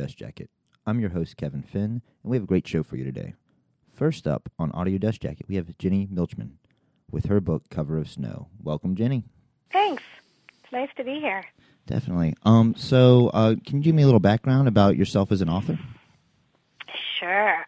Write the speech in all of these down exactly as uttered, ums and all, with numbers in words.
Dust Jacket. I'm your host, Kevin Finn, and we have a great show for you today. First up on Audio Dust Jacket, we have Jenny Milchman with her book, Cover of Snow. Welcome, Jenny. Thanks. It's nice to be here. Definitely. Um. So, uh, can you give me a little background about yourself as an author? Sure.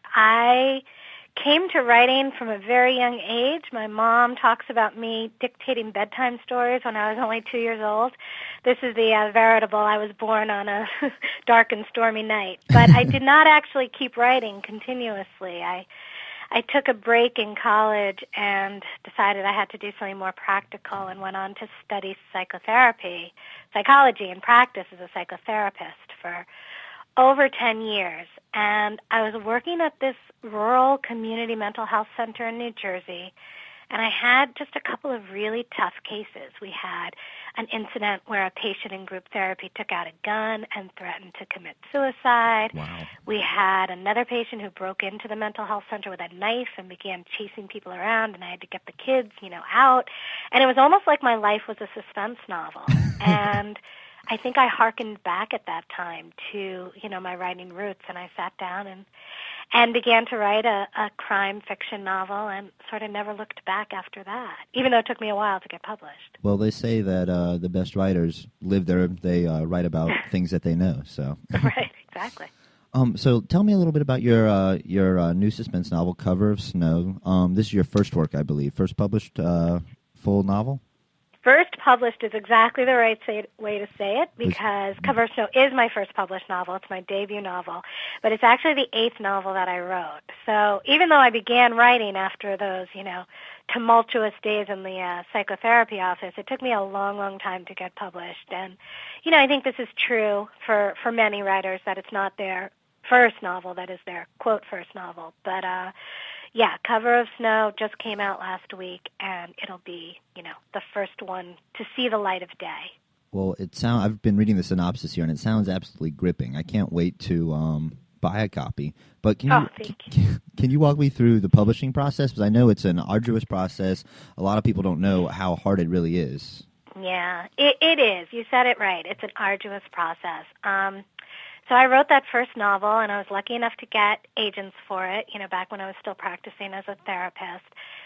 I came to writing from a very young age. My mom talks about me dictating bedtime stories when I was only two years old. This is the uh, veritable, I was born on a dark and stormy night. But I did not actually keep writing continuously. I I took a break in college and decided I had to do something more practical and went on to study psychotherapy, psychology and practice as a psychotherapist for over ten years. And I was working at this rural community mental health center in New Jersey, and I had just a couple of really tough cases. We had an incident where a patient in group therapy took out a gun and threatened to commit suicide. Wow. We had another patient who broke into the mental health center with a knife and began chasing people around, and I had to get the kids, you know, out. And it was almost like my life was a suspense novel. And I think I hearkened back at that time to, you know, my writing roots, and I sat down and and began to write a, a crime fiction novel and sort of never looked back after that, even though it took me a while to get published. Well, they say that uh, the best writers live there. They uh, write about things that they know. So Right, exactly. Um, so tell me a little bit about your uh, your uh, new suspense novel, Cover of Snow. Um, this is your first work, I believe, first published uh, full novel? First published is exactly the right say, way to say it, because Cover of Snow is my first published novel. It's my debut novel, but it's actually the eighth novel that I wrote. So even though I began writing after those, you know, tumultuous days in the uh, psychotherapy office, it took me a long, long time to get published. And, you know, I think this is true for, for many writers, that it's not their first novel that is their, quote, first novel. But, uh, yeah, Cover of Snow just came out last week, and it'll be, you know, the first one to see the light of day. Well, it sound I've been reading the synopsis here, and it sounds absolutely gripping. I can't wait to um, buy a copy. But can you, oh, thank can, you. can you walk me through the publishing process? Because I know it's an arduous process. A lot of people don't know how hard it really is. Yeah, it, it is. You said it right. It's an arduous process. Um, So I wrote that first novel, and I was lucky enough to get agents for it, you know, back when I was still practicing as a therapist.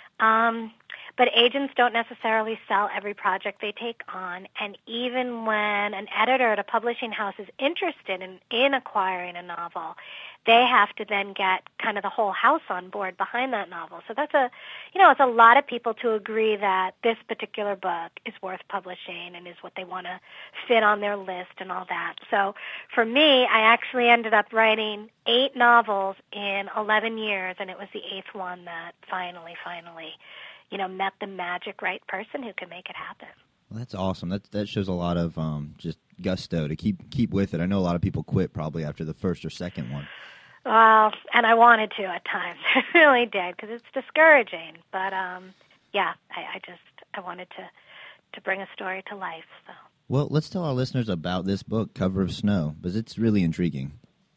Um, but agents don't necessarily sell every project they take on, and even when an editor at a publishing house is interested in, in acquiring a novel, they have to then get kind of the whole house on board behind that novel. So that's a, you know, it's a lot of people to agree that this particular book is worth publishing and is what they want to fit on their list and all that. So for me, I actually ended up writing eight novels in eleven years, and it was the eighth one that finally, finally, you know, met the magic right person who could make it happen. Well, that's awesome. That that shows a lot of um, just gusto to keep keep with it. I know a lot of people quit probably after the first or second one. Well, and I wanted to at times. I really did, because it's discouraging. But, um, yeah, I, I just, I wanted to, to bring a story to life. So. Well, let's tell our listeners about this book, Cover of Snow, because it's really intriguing.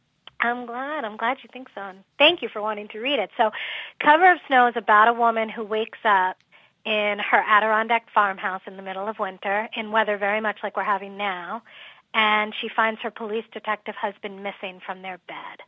I'm glad. I'm glad you think so. And thank you for wanting to read it. So Cover of Snow is about a woman who wakes up in her Adirondack farmhouse in the middle of winter, in weather very much like we're having now, and she finds her police detective husband missing from their bed.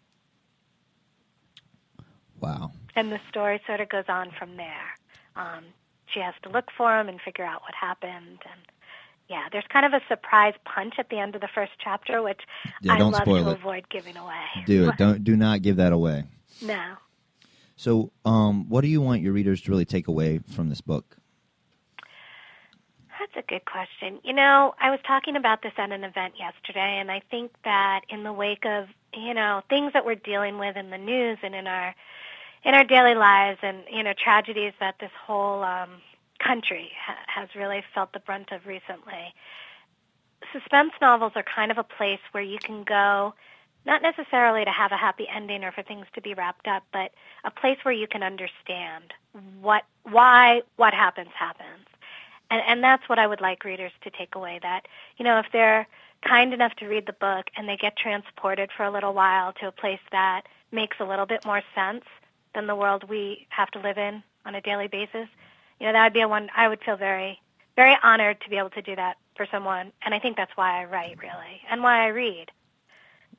Wow. And the story sort of goes on from there. Um, she has to look for him and figure out what happened. And, yeah, there's kind of a surprise punch at the end of the first chapter, which yeah, I don't love spoil to it. avoid giving away. Do it. Don't do not give that away. No. So um, what do you want your readers to really take away from this book? That's a good question. You know, I was talking about this at an event yesterday, and I think that in the wake of, you know, things that we're dealing with in the news and in our in our daily lives, and, you know, tragedies that this whole um, country ha- has really felt the brunt of recently, suspense novels are kind of a place where you can go, not necessarily to have a happy ending or for things to be wrapped up, but a place where you can understand what, why, what happens happens. And, and that's what I would like readers to take away, that, you know, if they're kind enough to read the book and they get transported for a little while to a place that makes a little bit more sense than the world we have to live in on a daily basis, you know, that would be a one, I would feel very, very honored to be able to do that for someone. And I think that's why I write, really, and why I read.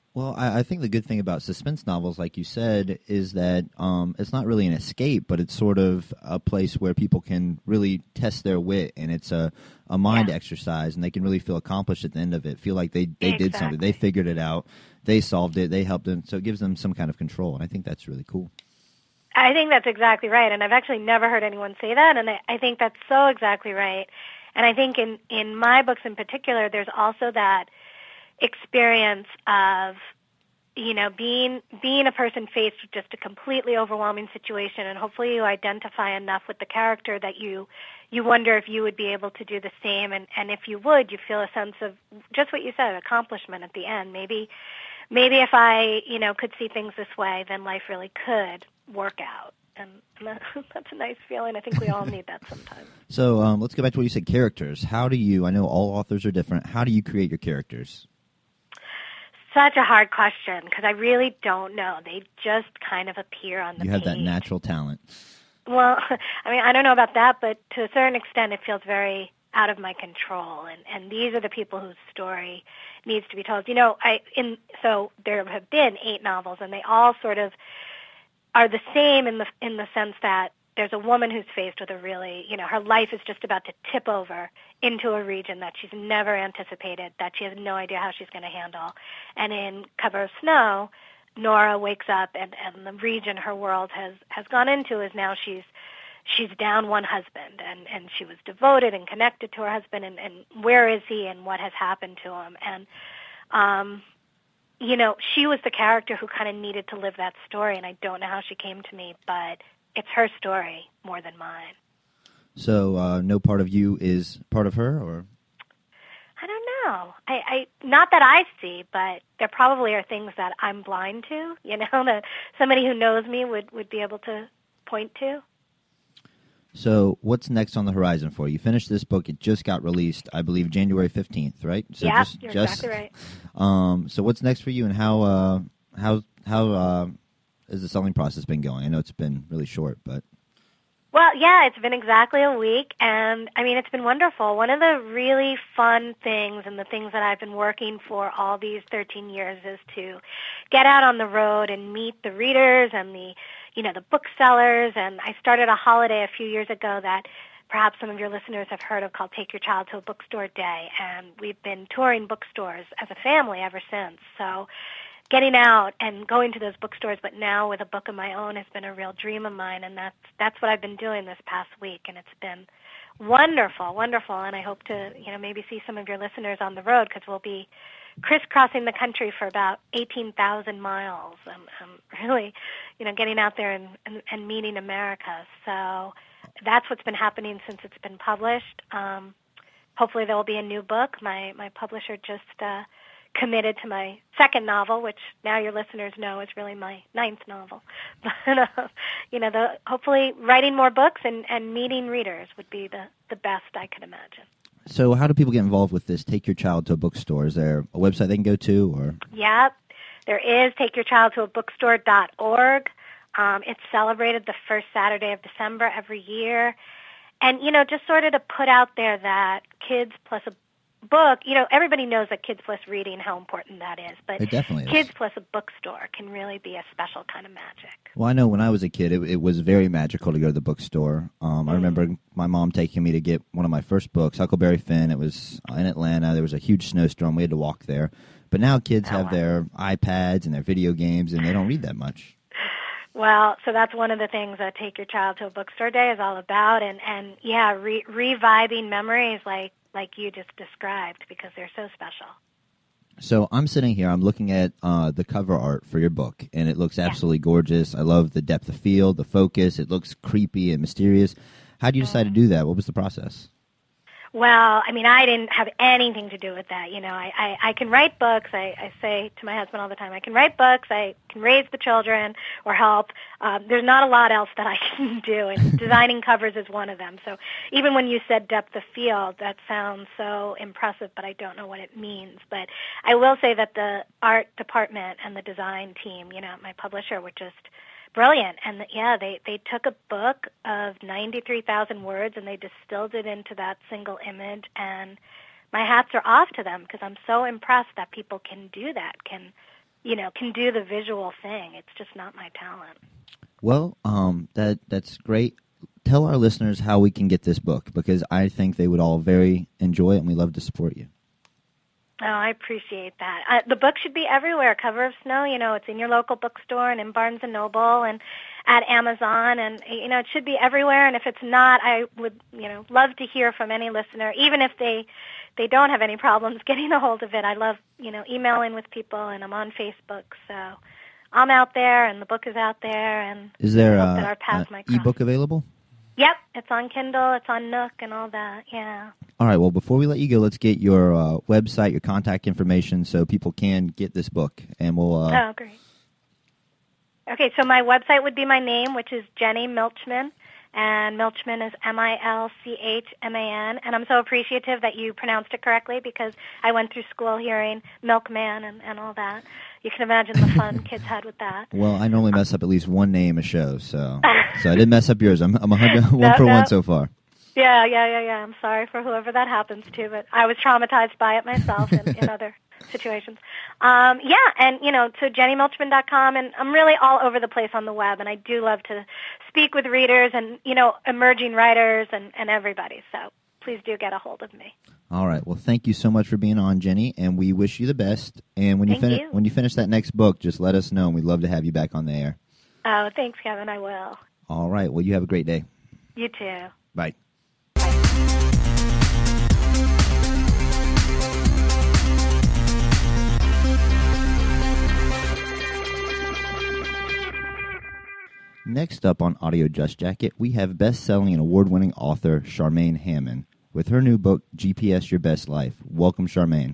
Well, I, I think the good thing about suspense novels, like you said, is that um, it's not really an escape, but it's sort of a place where people can really test their wit, and it's a, a mind Yeah. exercise, and they can really feel accomplished at the end of it, feel like they, they did something. Exactly. They figured it out. They solved it. They helped them. So it gives them some kind of control, and I think that's really cool. I think that's exactly right, and I've actually never heard anyone say that, and I, I think that's so exactly right. And I think in, in my books in particular, there's also that experience of, you know, being being a person faced with just a completely overwhelming situation, and hopefully you identify enough with the character that you you wonder if you would be able to do the same, and, and if you would, you feel a sense of just what you said, accomplishment at the end. Maybe maybe if I, you know, could see things this way, then life really could work out. And that's a nice feeling. I think we all need that sometimes. So um, let's go back to what you said, characters. How do you, I know all authors are different, how do you create your characters? Such a hard question, because I really don't know. They just kind of appear on the page. You have that natural talent. Well, I mean, I don't know about that, but to a certain extent it feels very out of my control. And, and these are the people whose story needs to be told. You know, I in so there have been eight novels, and they all sort of are the same in the in the sense that there's a woman who's faced with a really, you know, her life is just about to tip over into a region that she's never anticipated, that she has no idea how she's going to handle. And in Cover of Snow, Nora wakes up, and, and the region her world has, has gone into is now she's she's down one husband, and, and she was devoted and connected to her husband, and, and where is he and what has happened to him. And, um, you know, she was the character who kind of needed to live that story, and I don't know how she came to me, but it's her story more than mine. So uh, no part of you is part of her, or? I don't know. I, I not that I see, but there probably are things that I'm blind to, you know, that somebody who knows me would, would be able to point to. So what's next on the horizon for you? You finished this book. It just got released, I believe, January fifteenth, right? So yeah, just, you're just, exactly right. Um, so what's next for you, and how uh, how how uh, has the selling process been going? I know it's been really short, but... Well, yeah, it's been exactly a week, and, I mean, it's been wonderful. One of the really fun things and the things that I've been working for all these thirteen years is to get out on the road and meet the readers and the, you know, the booksellers. And I started a holiday a few years ago that perhaps some of your listeners have heard of called Take Your Child to a Bookstore Day, and we've been touring bookstores as a family ever since. So getting out and going to those bookstores, but now with a book of my own, has been a real dream of mine, and that's that's what I've been doing this past week, and it's been wonderful, wonderful. And I hope to, you know, maybe see some of your listeners on the road, because we'll be crisscrossing the country for about eighteen thousand miles. I'm, I'm really, you know, getting out there and, and, and meeting America. So that's what's been happening since it's been published. Um, hopefully there will be a new book. My my publisher just uh, committed to my second novel, which now your listeners know is really my ninth novel. But, uh, you know, the, hopefully writing more books and, and meeting readers would be the, the best I could imagine. So how do people get involved with this? Take Your Child to a Bookstore. Is there a website they can go to? Or? Yep. There is take your child to a bookstore dot org. Um, it's celebrated the first Saturday of December every year. And, you know, just sort of to put out there that kids plus a book, you know, everybody knows that kids plus reading, how important that is. But it definitely is. Kids plus a bookstore can really be a special kind of magic. Well, I know when I was a kid, it, it was very magical to go to the bookstore. Um, mm. I remember my mom taking me to get one of my first books, Huckleberry Finn. It was in Atlanta. There was a huge snowstorm. We had to walk there. But now kids oh, have wow. their iPads and their video games, and they don't read that much. Well, so that's one of the things that Take Your Child to a Bookstore Day is all about. And, and yeah, re- reviving memories like like you just described, because they're so special. So I'm sitting here, I'm looking at uh, the cover art for your book, and it looks absolutely yeah. gorgeous. I love the depth of field, the focus. It looks creepy and mysterious. How did you decide to do that? What was the process? Well, I mean, I didn't have anything to do with that. You know, I, I, I can write books. I, I say to my husband all the time, I can write books. I can raise the children or help. Um, there's not a lot else that I can do, and designing covers is one of them. So even when you said depth of field, that sounds so impressive, but I don't know what it means. But I will say that the art department and the design team, you know, my publisher, were just brilliant. And, yeah, they, they took a book of ninety-three thousand words and they distilled it into that single image. And my hats are off to them, because I'm so impressed that people can do that, can you know, can do the visual thing. It's just not my talent. Well, um, that that's great. Tell our listeners how we can get this book, because I think they would all very enjoy it, and we love to support you. Oh, I appreciate that. Uh, the book should be everywhere. Cover of Snow, you know, it's in your local bookstore and in Barnes and Noble and at Amazon, and, you know, it should be everywhere. And if it's not, I would, you know, love to hear from any listener, even if they they don't have any problems getting a hold of it. I love, you know, emailing with people, and I'm on Facebook, so I'm out there, and the book is out there, and is there I hope that uh, our paths an might cross. ebook available? Yep, it's on Kindle, it's on Nook, and all that, yeah. All right, well, before we let you go, let's get your uh, website, your contact information, so people can get this book, and we'll... Uh... Oh, great. Okay, so my website would be my name, which is Jenny Milchman, and Milchman is M I L C H M A N, and I'm so appreciative that you pronounced it correctly, because I went through school hearing Milkman and, and all that. You can imagine the fun kids had with that. Well, I normally mess up at least one name a show, so so I didn't mess up yours. I'm I'm a hundred, one no, for no. one so far. Yeah, yeah, yeah, yeah. I'm sorry for whoever that happens to, but I was traumatized by it myself in, in other situations. Um, yeah, and, you know, to jenny milchman dot com, and I'm really all over the place on the web, and I do love to speak with readers and, you know, emerging writers and, and everybody, so please do get a hold of me. All right. Well, thank you so much for being on, Jenny, and we wish you the best. And when you, Thank finish you. when you finish that next book, just let us know, and we'd love to have you back on the air. Oh, thanks, Kevin. I will. All right. Well, you have a great day. You too. Bye. Next up on Audio Just Jacket, we have best-selling and award-winning author Charmaine Hammond with her new book, G P S Your Best Life. Welcome, Charmaine.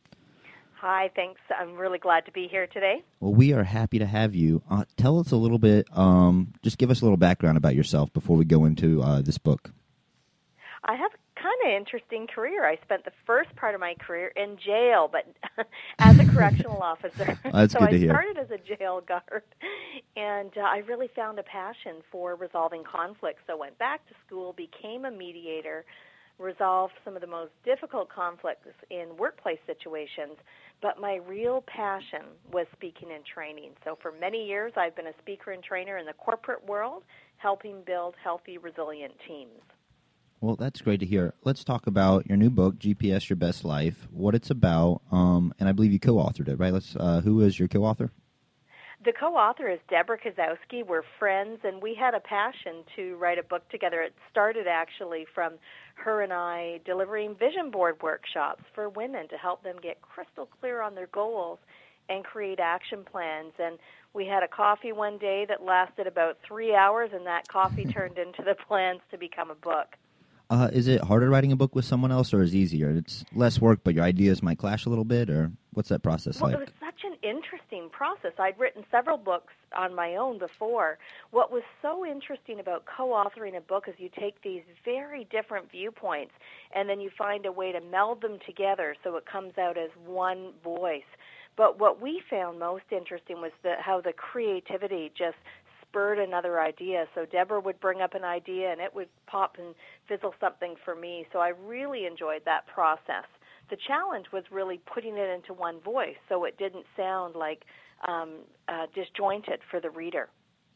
Hi, thanks. I'm really glad to be here today. Well, we are happy to have you. Uh, tell us a little bit, um, just give us a little background about yourself before we go into uh, this book. I have a kind of interesting career. I spent the first part of my career in jail, but as a correctional officer. That's so good to I hear. started as a jail guard, and uh, I really found a passion for resolving conflicts. So went back to school, became a mediator, resolved some of the most difficult conflicts in workplace situations, but my real passion was speaking and training. So for many years, I've been a speaker and trainer in the corporate world, helping build healthy, resilient teams. Well, that's great to hear. Let's talk about your new book, G P S Your Best Life, what it's about, um, and I believe you co-authored it, right? Let's. Uh, who is your co-author? The co-author is Deborah Kozowski. We're friends, and we had a passion to write a book together. It started actually from her and I delivering vision board workshops for women to help them get crystal clear on their goals and create action plans. And we had a coffee one day that lasted about three hours, and that coffee turned into the plans to become a book. Uh, is it harder writing a book with someone else, or is it easier? It's less work, but your ideas might clash a little bit, or what's that process well, like? It was such an interesting process. I'd written several books on my own before. What was so interesting about co-authoring a book is you take these very different viewpoints, and then you find a way to meld them together so it comes out as one voice. But what we found most interesting was the, how the creativity just spurred another idea. So Deborah would bring up an idea, and it would pop and fizzle something for me. So I really enjoyed that process. The challenge was really putting it into one voice so it didn't sound like um, uh, disjointed for the reader.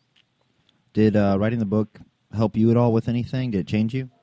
Did uh, writing the book help you at all with anything? Did it change you?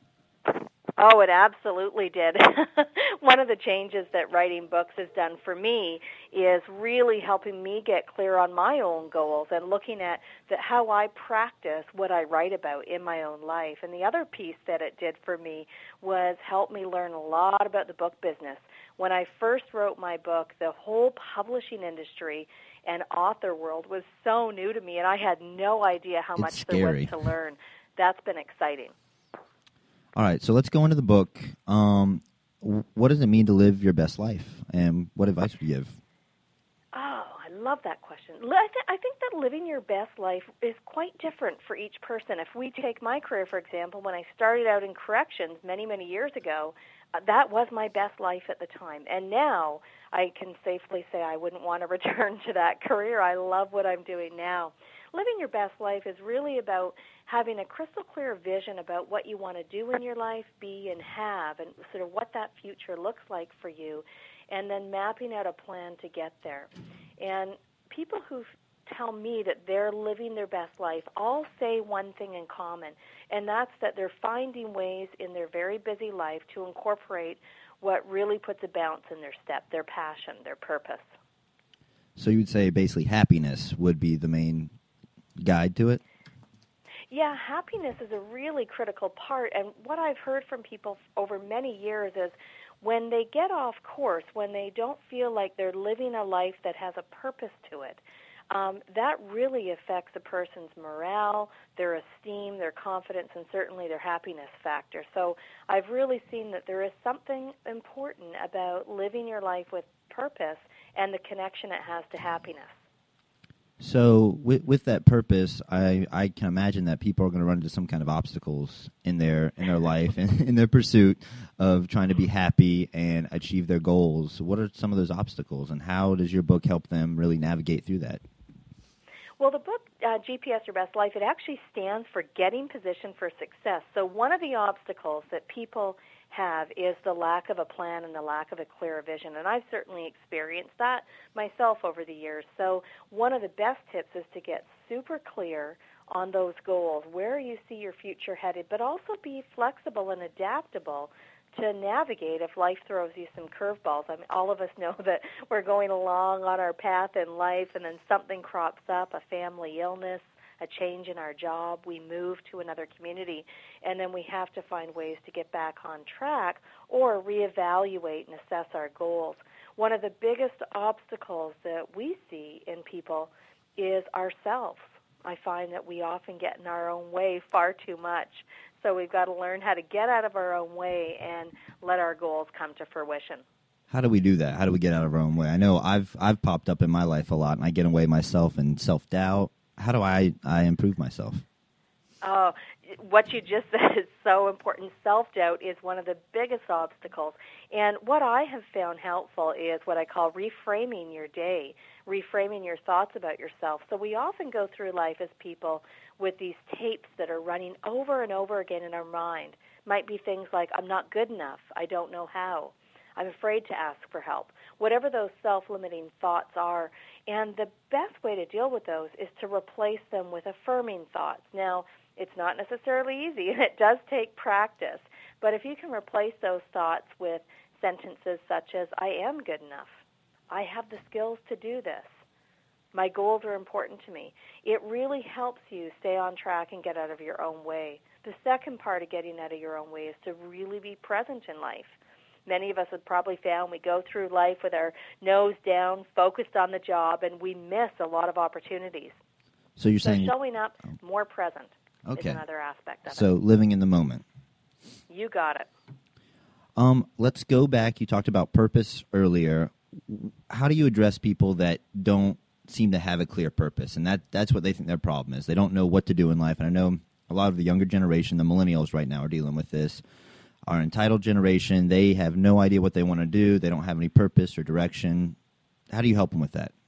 Oh, it absolutely did. One of the changes that writing books has done for me is really helping me get clear on my own goals and looking at the, how I practice what I write about in my own life. And the other piece that it did for me was help me learn a lot about the book business. When I first wrote my book, the whole publishing industry and author world was so new to me, and I had no idea how It's much scary. there was to learn. That's been exciting. All right, so let's go into the book. Um, w- what does it mean to live your best life, and what advice would you give? Oh, I love that question. Li- I, th- I think that living your best life is quite different for each person. If we take my career, for example, when I started out in corrections many, many years ago, uh, that was my best life at the time. And now I can safely say I wouldn't want to return to that career. I love what I'm doing now. Living your best life is really about having a crystal clear vision about what you want to do in your life, be, and have, and sort of what that future looks like for you, and then mapping out a plan to get there. And people who tell me that they're living their best life all say one thing in common, and that's that they're finding ways in their very busy life to incorporate what really puts a bounce in their step, their passion, their purpose. So you would say basically happiness would be the main guide to it? Yeah, happiness is a really critical part, and what I've heard from people over many years is when they get off course, when they don't feel like they're living a life that has a purpose to it, um, that really affects a person's morale, their esteem, their confidence, and certainly their happiness factor. So I've really seen that there is something important about living your life with purpose and the connection it has to happiness. So with, with that purpose, I, I can imagine that people are going to run into some kind of obstacles in their in their life and in their pursuit of trying to be happy and achieve their goals. What are some of those obstacles, and how does your book help them really navigate through that? Well, the book, uh, G P S Your Best Life, it actually stands for Getting Positioned for Success. So one of the obstacles that people have is the lack of a plan and the lack of a clear vision. And I've certainly experienced that myself over the years. So one of the best tips is to get super clear on those goals, where you see your future headed, but also be flexible and adaptable to navigate if life throws you some curveballs. I mean, all of us know that we're going along on our path in life and then something crops up, a family illness, a change in our job, we move to another community, and then we have to find ways to get back on track or reevaluate and assess our goals. One of the biggest obstacles that we see in people is ourselves. I find that we often get in our own way far too much. So we've got to learn how to get out of our own way and let our goals come to fruition. How do we do that? How do we get out of our own way? I know I've I've popped up in my life a lot, and I get away myself in self-doubt. How do I, I improve myself? Oh, what you just said is so important. Self-doubt is one of the biggest obstacles. And what I have found helpful is what I call reframing your day, reframing your thoughts about yourself. So we often go through life as people with these tapes that are running over and over again in our mind. Might be things like, I'm not good enough, I don't know how, I'm afraid to ask for help, whatever those self-limiting thoughts are. And the best way to deal with those is to replace them with affirming thoughts. Now, it's not necessarily easy, and it does take practice. But if you can replace those thoughts with sentences such as, I am good enough, I have the skills to do this, my goals are important to me, it really helps you stay on track and get out of your own way. The second part of getting out of your own way is to really be present in life. Many of us have probably found we go through life with our nose down, focused on the job, and we miss a lot of opportunities. So you're so saying showing up more present okay. is another aspect of so it. So living in the moment. You got it. Um, let's go back. You talked about purpose earlier. How do you address people that don't seem to have a clear purpose? And that that's what they think their problem is. They don't know what to do in life. And I know a lot of the younger generation, the millennials right now, are dealing with this. Our entitled generation, they have no idea what they want to do. They don't have any purpose or direction. How do you help them with that?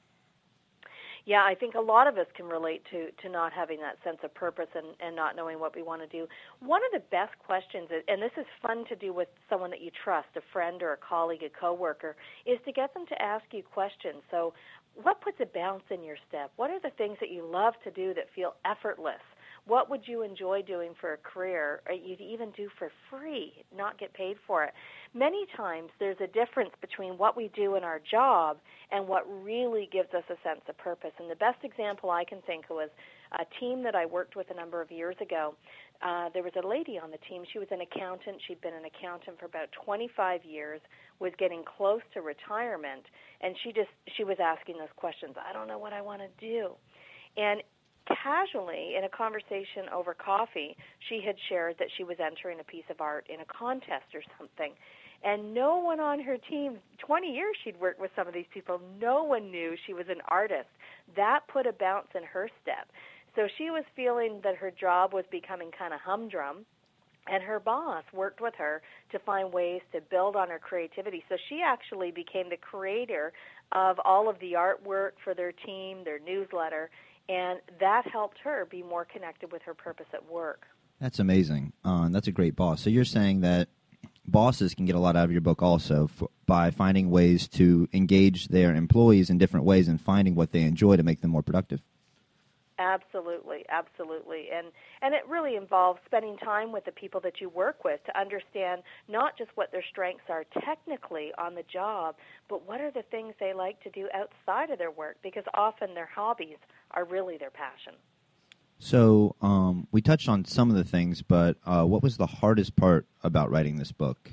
Yeah, I think a lot of us can relate to, to not having that sense of purpose and, and not knowing what we want to do. One of the best questions, and this is fun to do with someone that you trust, a friend or a colleague, a coworker, is to get them to ask you questions. So what puts a bounce in your step? What are the things that you love to do that feel effortless? What would you enjoy doing for a career, or you'd even do for free, not get paid for it? Many times there's a difference between what we do in our job and what really gives us a sense of purpose. And the best example I can think of was a team that I worked with a number of years ago. Uh, there was a lady on the team. She was an accountant. She'd been an accountant for about twenty-five years, was getting close to retirement, and she just she was asking those questions. I don't know what I want to do. And casually, in a conversation over coffee, she had shared that she was entering a piece of art in a contest or something. And no one on her team, twenty years she'd worked with some of these people, no one knew she was an artist. That put a bounce in her step. So she was feeling that her job was becoming kind of humdrum, and her boss worked with her to find ways to build on her creativity. So she actually became the creator of all of the artwork for their team, their newsletter, and that helped her be more connected with her purpose at work. That's amazing. Uh, that's a great boss. So you're saying that bosses can get a lot out of your book also for, by finding ways to engage their employees in different ways and finding what they enjoy to make them more productive. Absolutely, absolutely. And and it really involves spending time with the people that you work with to understand not just what their strengths are technically on the job, but what are the things they like to do outside of their work, because often their hobbies are really their passion. So um, we touched on some of the things, but uh, what was the hardest part about writing this book?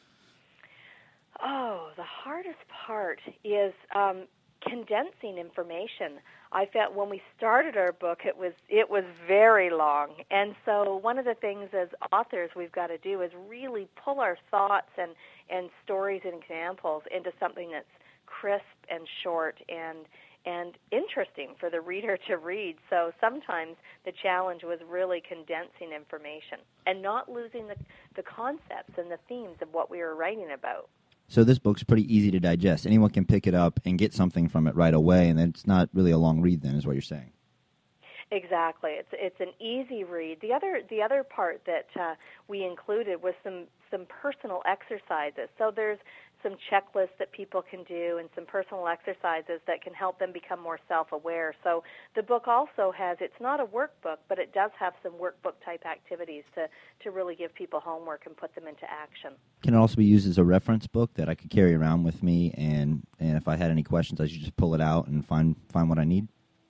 Oh, the hardest part is um, condensing information. I felt when we started our book, it was it was very long, and so one of the things as authors we've got to do is really pull our thoughts and, and stories and examples into something that's crisp and short and and interesting for the reader to read. So sometimes the challenge was really condensing information and not losing the, the concepts and the themes of what we were writing about. So this book's pretty easy to digest. Anyone can pick it up and get something from it right away, and then it's not really a long read then, is what you're saying. Exactly. It's it's an easy read. The other the other part that uh, we included was some, some personal exercises. So there's some checklists that people can do and some personal exercises that can help them become more self-aware. So the book also has, it's not a workbook, but it does have some workbook-type activities to, to really give people homework and put them into action. Can it also be used as a reference book that I could carry around with me, and, and if I had any questions, I should just pull it out and find find what I need?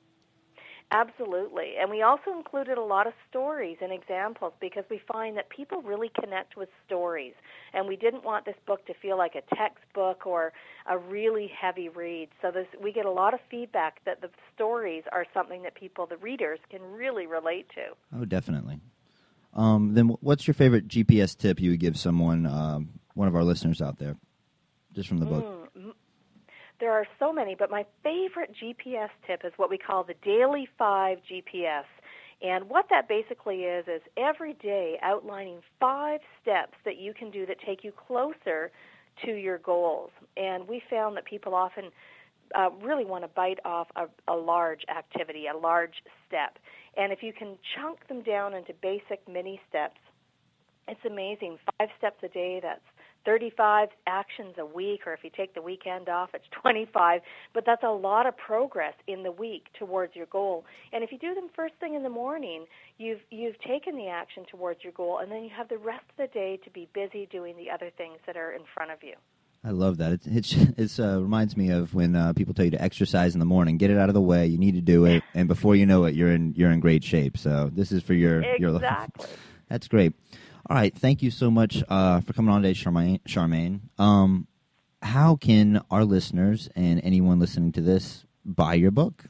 Absolutely. And we also included a lot of stories and examples because we find that people really connect with stories. And we didn't want this book to feel like a textbook or a really heavy read. So this, we get a lot of feedback that the stories are something that people, the readers, can really relate to. Oh, definitely. Um, then what's your favorite G P S tip you would give someone, um, one of our listeners out there, just from the book? Mm. There are so many, but my favorite G P S tip is what we call the Daily Five G P S. And what that basically is, is every day outlining five steps that you can do that take you closer to your goals. And we found that people often uh, really want to bite off a, a large activity, a large step. And if you can chunk them down into basic mini steps, it's amazing. Five steps a day, that's thirty-five actions a week, or if you take the weekend off, it's twenty-five. But that's a lot of progress in the week towards your goal. And if you do them first thing in the morning, you've you've taken the action towards your goal, and then you have the rest of the day to be busy doing the other things that are in front of you. I love that. It it's, it's, uh, reminds me of when uh, people tell you to exercise in the morning. Get it out of the way. You need to do it, and before you know it, you're in you're in great shape. So this is for your exactly. your. That's great. All right, thank you so much uh, for coming on today, Charmaine. Charmaine. Um, how can our listeners and anyone listening to this buy your book?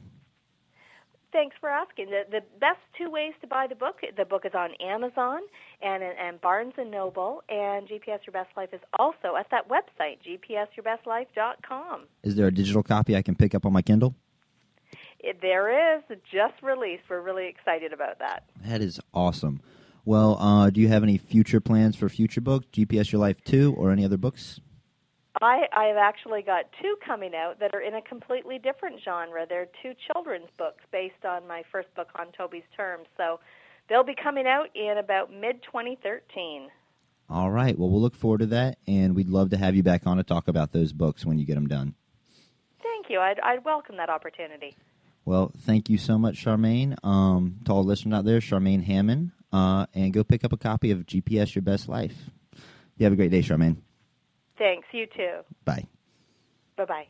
Thanks for asking. The, the best two ways to buy the book, the book is on Amazon and, and Barnes and Noble, and G P S Your Best Life is also at that website, G P S your best life dot com. Is there a digital copy I can pick up on my Kindle? It, there is, just released. We're really excited about that. That is awesome. Well, uh, do you have any future plans for future books, G P S Your Life two, or any other books? I, I've actually got two coming out that are in a completely different genre. They're two children's books based on my first book, On Toby's Terms. So they'll be coming out in about mid twenty thirteen. All right. Well, we'll look forward to that, and we'd love to have you back on to talk about those books when you get them done. Thank you. I'd, I'd welcome that opportunity. Well, thank you so much, Charmaine. Um, to all listeners out there, Charmaine Hammond. Uh, and go pick up a copy of G P S Your Best Life. You have a great day, Charmaine. Thanks. You too. Bye. Bye-bye.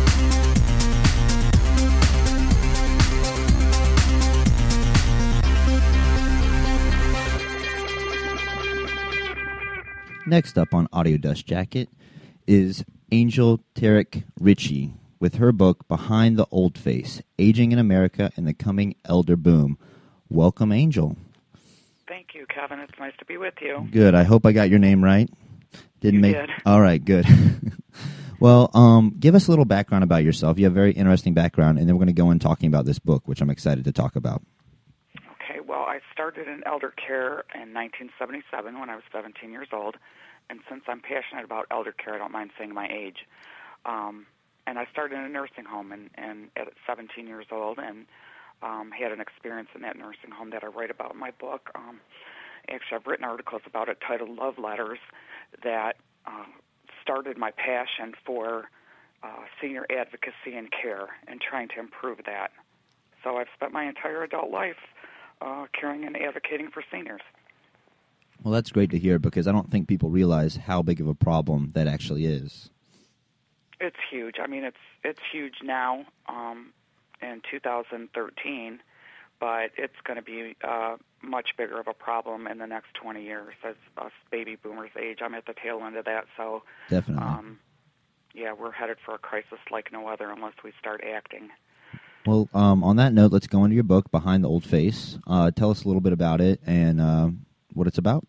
Next up on Audio Dust Jacket is Angel Tarek Ritchie with her book Behind the Old Face, Aging in America and the Coming Elder Boom. Welcome, Angel. Thank you, Kevin. It's nice to be with you. Good. I hope I got your name right. Didn't you make. Did. All right. Good. Well, um, give us a little background about yourself. You have a very interesting background, and then we're going to go in talking about this book, which I'm excited to talk about. Okay. Well, I started in elder care in nineteen seventy-seven when I was seventeen years old, and since I'm passionate about elder care, I don't mind saying my age. Um, and I started in a nursing home and, and at seventeen years old, and Um, had an experience in that nursing home that I write about in my book. Um, Actually, I've written articles about it titled Love Letters that uh, started my passion for uh, senior advocacy and care and trying to improve that. So I've spent my entire adult life uh, caring and advocating for seniors. Well, that's great to hear, because I don't think people realize how big of a problem that actually is. It's huge. I mean, it's it's huge now um, in two thousand thirteen, but it's going to be uh, much bigger of a problem in the next twenty years as us baby boomers age. I'm at the tail end of that, so Definitely. Um, yeah, we're headed for a crisis like no other unless we start acting. Well, um, on that note, let's go into your book, Behind the Old Face. Uh, tell us a little bit about it and uh, what it's about.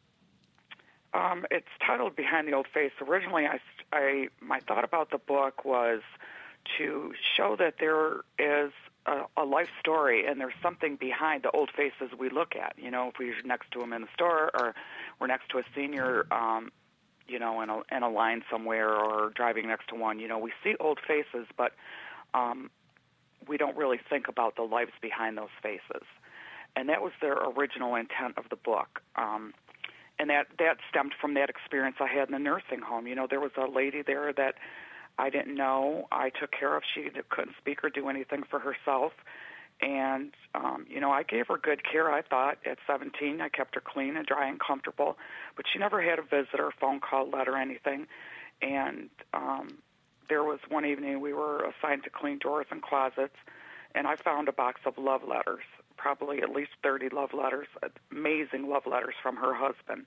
Um, it's titled Behind the Old Face. Originally, I, I, my thought about the book was to show that there is a, a life story and there's something behind the old faces we look at. You know, if we're next to them in the store or we're next to a senior, um, you know, in a, in a line somewhere or driving next to one, you know, we see old faces, but um, we don't really think about the lives behind those faces. And that was the original intent of the book. Um, and that, that stemmed from that experience I had in the nursing home. You know, there was a lady there that I didn't know. I took care of. She couldn't speak or do anything for herself. And, um, you know, I gave her good care, I thought. At seventeen, I kept her clean and dry and comfortable. But she never had a visitor, phone call, letter, anything. And um, there was one evening we were assigned to clean drawers and closets, and I found a box of love letters, probably at least thirty love letters, amazing love letters from her husband.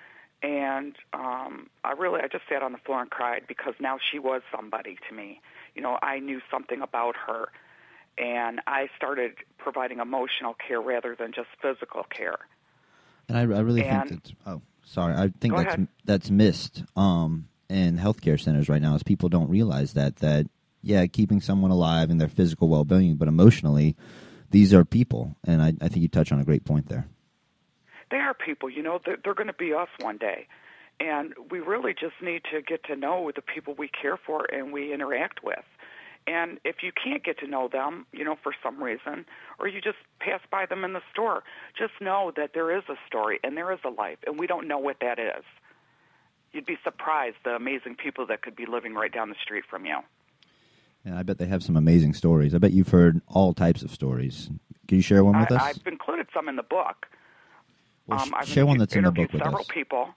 And um, I really, I just sat on the floor and cried because now she was somebody to me. You know, I knew something about her, and I started providing emotional care rather than just physical care. And I, I really and, think that, oh, sorry, I think Go that's ahead. that's missed um, in healthcare centers right now, is people don't realize that, that, yeah, keeping someone alive and their physical well-being, but emotionally, these are people, and I, I think you touch on a great point there. They are people, you know, they're, they're going to be us one day. And we really just need to get to know the people we care for and we interact with. And if you can't get to know them, you know, for some reason, or you just pass by them in the store, just know that there is a story and there is a life, and we don't know what that is. You'd be surprised the amazing people that could be living right down the street from you. And I bet they have some amazing stories. I bet you've heard all types of stories. Can you share one with I, us? I've included some in the book. Well, um, I've share one that's in the book interviewed with several us. people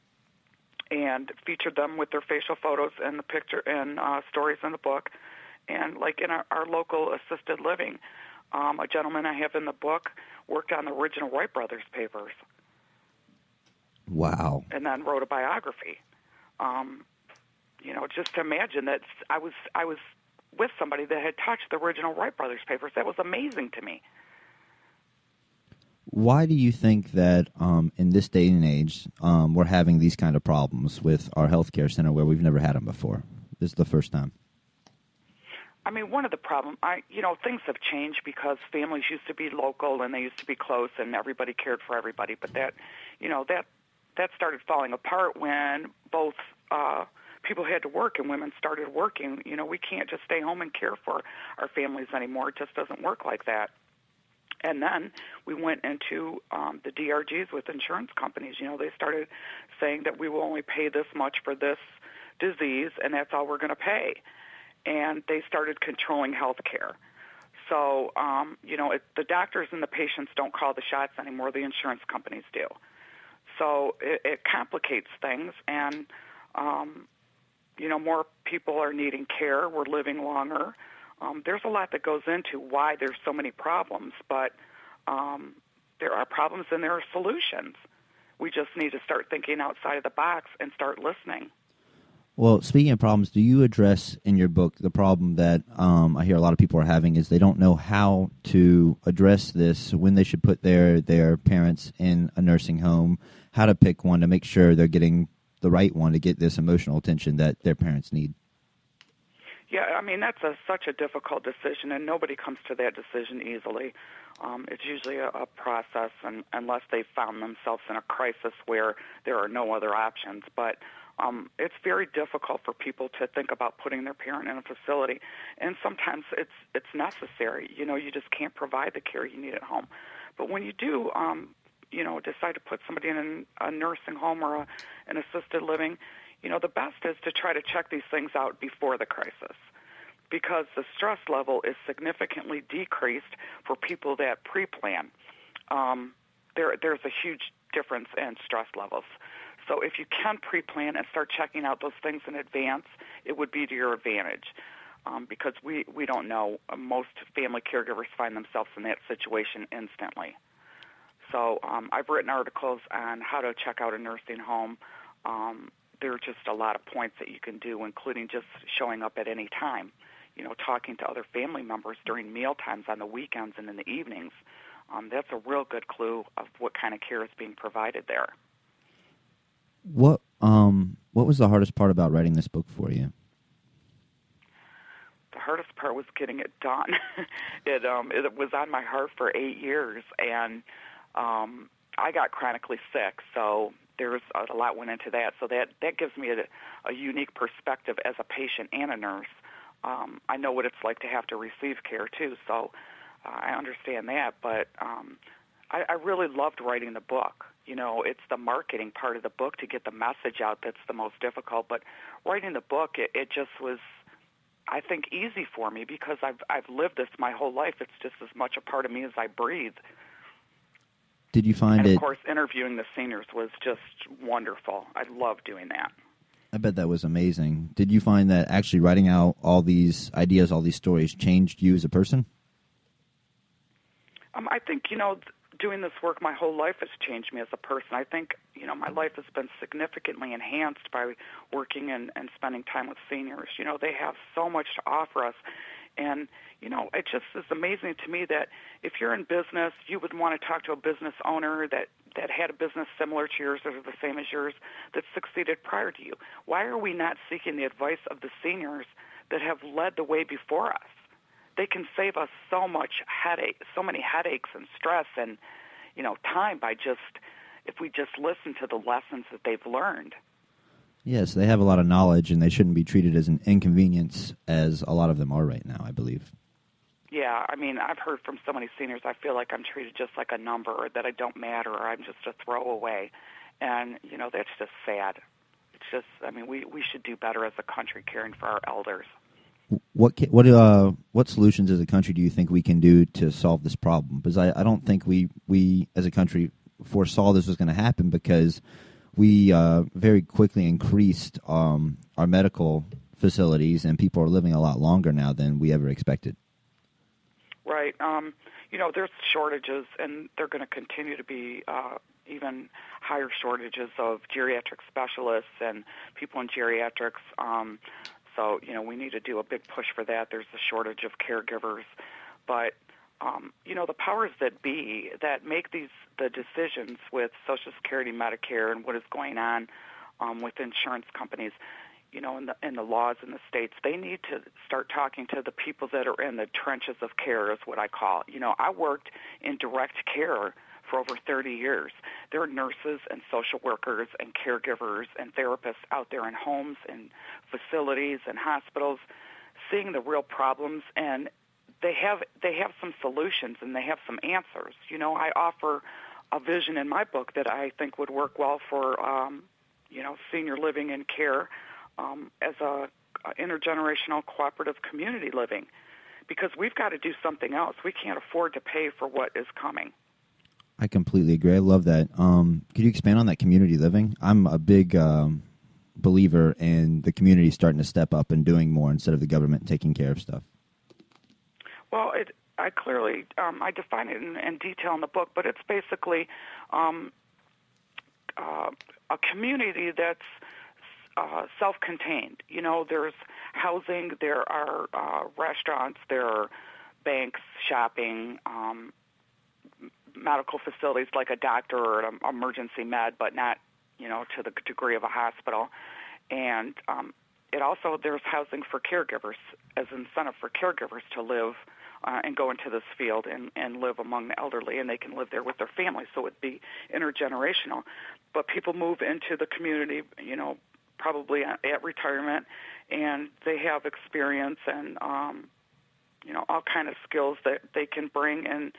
and featured them with their facial photos and the picture and uh, stories in the book. And like in our, our local assisted living, um, a gentleman I have in the book worked on the original Wright Brothers papers. Wow. And then wrote a biography. Um, you know, just to imagine that I was I was with somebody that had touched the original Wright Brothers papers. That was amazing to me. Why do you think that um, in this day and age um, we're having these kind of problems with our healthcare center where we've never had them before? This is the first time. I mean, one of the problems, I, you know, things have changed because families used to be local and they used to be close and everybody cared for everybody. But that, you know, that that started falling apart when both uh, people had to work and women started working. You know, we can't just stay home and care for our families anymore. It just doesn't work like that. And then we went into um, the D R Gs with insurance companies. You know, they started saying that we will only pay this much for this disease, and that's all we're going to pay. And they started controlling health care. So, um, you know, it, the doctors and the patients don't call the shots anymore. The insurance companies do. So it, it complicates things, and, um, you know, more people are needing care. We're living longer. Um, there's a lot that goes into why there's so many problems, but um, there are problems and there are solutions. We just need to start thinking outside of the box and start listening. Well, speaking of problems, do you address in your book the problem that um, I hear a lot of people are having is they don't know how to address this, when they should put their, their parents in a nursing home, how to pick one to make sure they're getting the right one to get this emotional attention that their parents need? Yeah, I mean, that's a, such a difficult decision, and nobody comes to that decision easily. Um, it's usually a, a process, and, unless they've found themselves in a crisis where there are no other options. But um, it's very difficult for people to think about putting their parent in a facility, and sometimes it's it's necessary. You know, you just can't provide the care you need at home. But when you do, um, you know, decide to put somebody in an, a nursing home or a, an assisted living, you know, the best is to try to check these things out before the crisis, because the stress level is significantly decreased for people that pre-plan. Um, there, there's a huge difference in stress levels. So if you can pre-plan and start checking out those things in advance, it would be to your advantage, um, because we, we don't know. Most family caregivers find themselves in that situation instantly. So um, I've written articles on how to check out a nursing home. Um, there are just a lot of points that you can do, including just showing up at any time, you know, talking to other family members during meal times on the weekends and in the evenings. Um, that's a real good clue of what kind of care is being provided there. What um what was the hardest part about writing this book for you? The hardest part was getting it done. it um it was on my heart for eight years, and um, I got chronically sick, so there's a lot went into that. So that that gives me a, a unique perspective as a patient and a nurse. Um, I know what it's like to have to receive care too, so uh, I understand that. But um, I, I really loved writing the book. You know, it's the marketing part of the book to get the message out that's the most difficult. But writing the book, it, it just was, I think, easy for me because I've I've lived this my whole life. It's just as much a part of me as I breathe. Did you find and of it? Of course, interviewing the seniors was just wonderful. I loved doing that. I bet that was amazing. Did you find that actually writing out all these ideas, all these stories, changed you as a person? Um, I think, you know, doing this work my whole life has changed me as a person. I think, you know, my life has been significantly enhanced by working and, and spending time with seniors. You know, they have so much to offer us. And, you know, it just is amazing to me that if you're in business, you would want to talk to a business owner that, that had a business similar to yours or the same as yours that succeeded prior to you. Why are we not seeking the advice of the seniors that have led the way before us? They can save us so much headache, so many headaches and stress and, you know, time by just, if we just listen to the lessons that they've learned. Yes, they have a lot of knowledge, and they shouldn't be treated as an inconvenience as a lot of them are right now, I believe. Yeah, I mean, I've heard from so many seniors, I feel like I'm treated just like a number or that I don't matter or I'm just a throwaway. And, you know, that's just sad. It's just, I mean, we, we should do better as a country caring for our elders. What what uh what solutions as a country do you think we can do to solve this problem? Because I, I don't think we, we as a country foresaw this was going to happen because we uh, very quickly increased um, our medical facilities, and people are living a lot longer now than we ever expected. Right. Um, you know, there's shortages, and they're going to continue to be uh, even higher shortages of geriatric specialists and people in geriatrics. Um, so, you know, we need to do a big push for that. There's a shortage of caregivers. But, um, you know, the powers that be that make these the decisions with Social Security, Medicare, and what is going on um, with insurance companies, you know, in the, in the laws in the states, they need to start talking to the people that are in the trenches of care is what I call it. You know, I worked in direct care for over thirty years. There are nurses and social workers and caregivers and therapists out there in homes and facilities and hospitals seeing the real problems, and they have they have some solutions and they have some answers. You know, I offer a vision in my book that I think would work well for, um, you know, senior living and care um, as a, a intergenerational cooperative community living, because we've got to do something else. We can't afford to pay for what is coming. I completely agree. I love that. Um, could you expand on that community living? I'm a big um, believer in the community starting to step up and doing more instead of the government taking care of stuff. Well, it, I clearly, um, I define it in, in detail in the book, but it's basically um, uh, a community that's uh, self-contained. You know, there's housing, there are uh, restaurants, there are banks, shopping, um, medical facilities like a doctor or an emergency med, but not, you know, to the degree of a hospital. And um, it also, there's housing for caregivers as incentive for caregivers to live uh, and go into this field and, and live among the elderly, and they can live there with their families, so it'd be intergenerational. But people move into the community, you know, probably at, at retirement, and they have experience and, um, you know, all kind of skills that they can bring and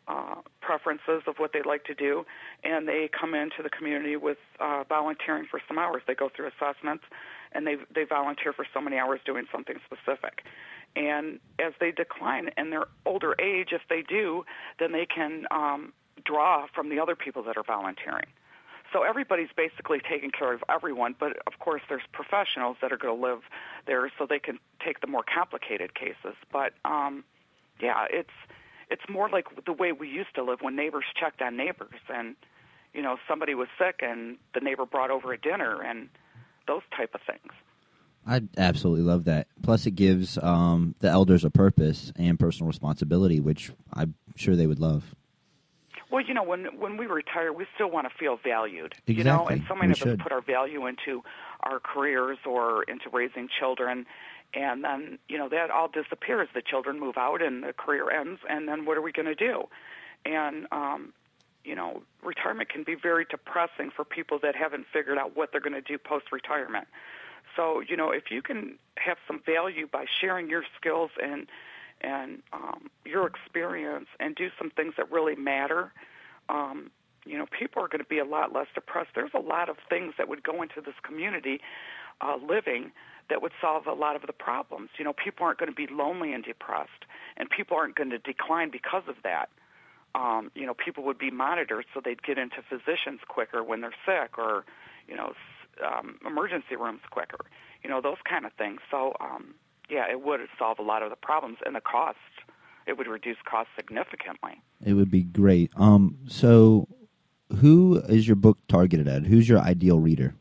uh, preferences of what they like to do, and they come into the community with uh, volunteering for some hours. They go through assessments, and they they volunteer for so many hours doing something specific. And as they decline in their older age, if they do, then they can um, draw from the other people that are volunteering. So everybody's basically taking care of everyone, but of course there's professionals that are going to live there so they can take the more complicated cases. But um, yeah, it's it's more like the way we used to live when neighbors checked on neighbors, and you know somebody was sick and the neighbor brought over a dinner and those type of things. I absolutely love that. Plus, it gives um, the elders a purpose and personal responsibility, which I'm sure they would love. Well, you know, when when we retire, we still want to feel valued. Exactly. You know, and so many we of should. us put our value into our careers or into raising children, and then you know that all disappears. The children move out, and the career ends, and then what are we going to do? And um, you know, retirement can be very depressing for people that haven't figured out what they're going to do post-retirement. So, you know, if you can have some value by sharing your skills and and um, your experience and do some things that really matter, um, you know, people are going to be a lot less depressed. There's a lot of things that would go into this community uh, living that would solve a lot of the problems. You know, people aren't going to be lonely and depressed, and people aren't going to decline because of that. Um, you know, people would be monitored so they'd get into physicians quicker when they're sick, or, you know, um, emergency rooms quicker, you know, those kind of things. So, um, yeah, it would solve a lot of the problems, and the costs. It would reduce costs significantly. It would be great. Um, so who is your book targeted at? Who's your ideal reader?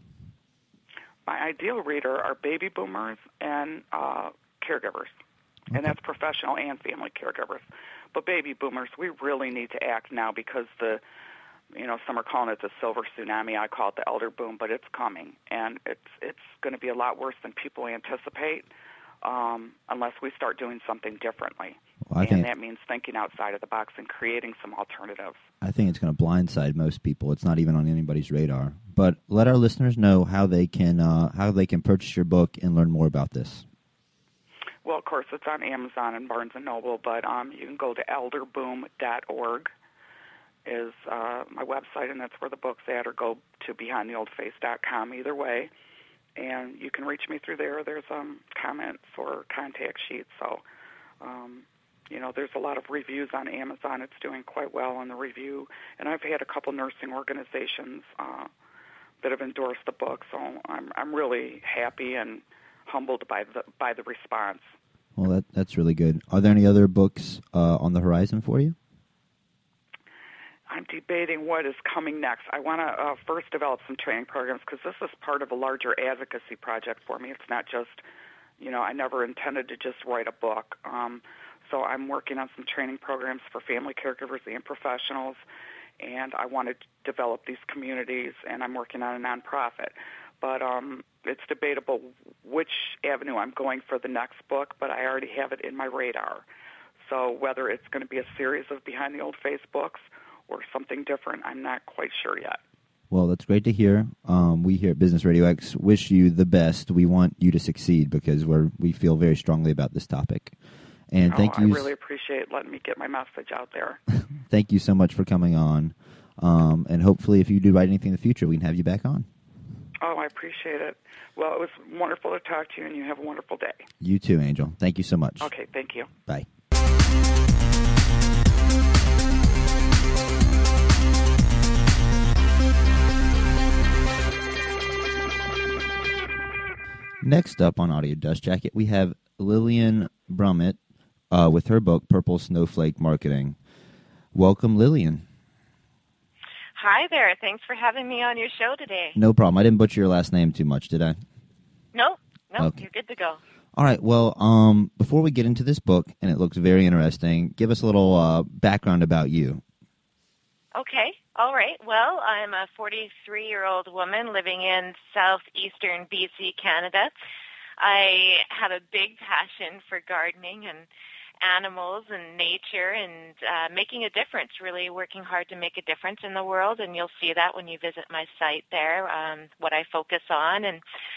My ideal reader are baby boomers and uh, caregivers, okay. And that's professional and family caregivers. But baby boomers, we really need to act now because the, you know, some are calling it the silver tsunami. I call it the elder boom, but it's coming, and it's it's going to be a lot worse than people anticipate um, unless we start doing something differently. Well, I and think that means thinking outside of the box and creating some alternatives. I think it's going to blindside most people. It's not even on anybody's radar. But let our listeners know how they can uh, how they can purchase your book and learn more about this. Well, of course, it's on Amazon and Barnes and Noble, but um, you can go to elder boom dot org is uh, my website, and that's where the book's at, or go to behind the old face dot com either way. And you can reach me through there. There's um, comments or contact sheets. So, um, you know, there's a lot of reviews on Amazon. It's doing quite well on the review. And I've had a couple nursing organizations uh, that have endorsed the book, so I'm I'm really happy and humbled by the by the response. Well, that that's really good. Are there any other books uh, on the horizon for you? I'm debating what is coming next. I want to uh, first develop some training programs because this is part of a larger advocacy project for me. It's not just, you know, I never intended to just write a book. Um, so I'm working on some training programs for family caregivers and professionals, and I want to develop these communities, and I'm working on a nonprofit. But um, it's debatable which avenue I'm going for the next book, but I already have it in my radar. So whether it's going to be a series of Behind the Old Face books or something different, I'm not quite sure yet. Well, that's great to hear. Um, we here at Business Radio X wish you the best. We want you to succeed because we're we feel very strongly about this topic. And oh, thank you. I really appreciate letting me get my message out there. Thank you so much for coming on. Um, and hopefully, if you do write anything in the future, we can have you back on. Oh, I appreciate it. Well, it was wonderful to talk to you, and you have a wonderful day. You too, Angel. Thank you so much. Okay, thank you. Bye. Next up on Audio Dust Jacket, we have Lillian Brummett uh, with her book, Purple Snowflake Marketing. Welcome, Lillian. Hi there. Thanks for having me on your show today. No problem. I didn't butcher your last name too much, did I? No, no, okay. You're good to go. All right. Well, um, before we get into this book, and it looks very interesting, give us a little uh, background about you. Okay. All right. Well, I'm a forty-three-year-old woman living in southeastern B C, Canada. I have a big passion for gardening and animals and nature and uh, making a difference, really working hard to make a difference in the world, and you'll see that when you visit my site there, um, what I focus on. And